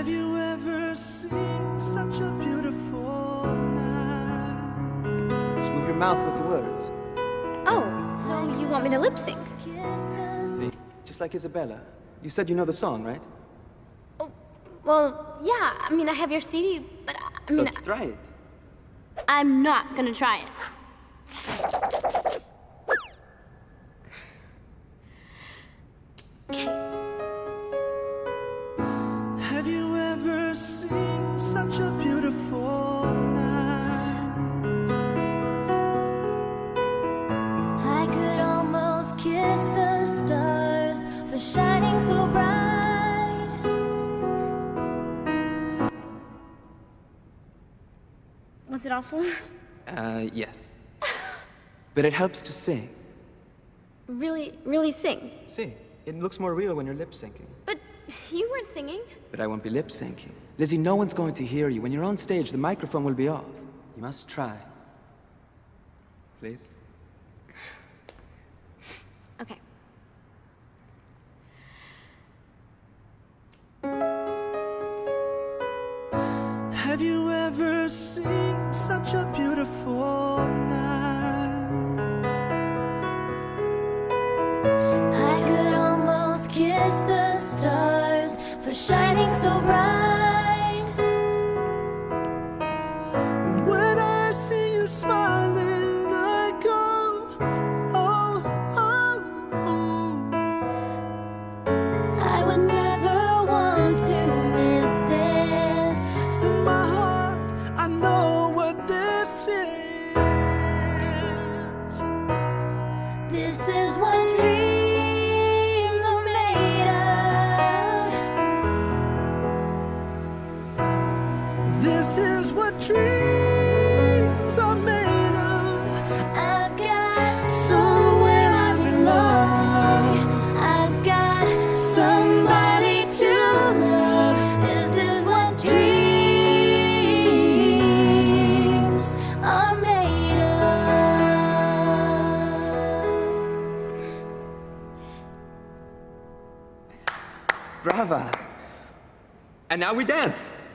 Have you ever seen such a beautiful night? Just move your mouth with the words. Oh, so you want me to lip sync? See? Just like Isabella. You said you know the song, right? Oh, well, yeah. I mean, I have your CD, but I mean, So try it. I'm not gonna try it. Okay. Have you ever seen such a beautiful night? I could almost kiss the stars for shining so bright. Was it awful? Yes. But it helps to sing. Really sing. See, it looks more real when you're lip syncing. But you weren't singing. But I won't be lip syncing. Lizzie, no one's going to hear you. When you're on stage, the microphone will be off. You must try. Please? Okay. Have you ever seen such a beautiful night? I could almost kiss the stars for shining so bright. When I see you smiling, I go, oh, oh, oh. I would never want to miss this. 'Cause in my heart, I know what this is. This is what dreams are made of. This is what dreams are made of. I've got somewhere I belong. I've got somebody to love. This is what dreams are made of. Brava! And now we dance!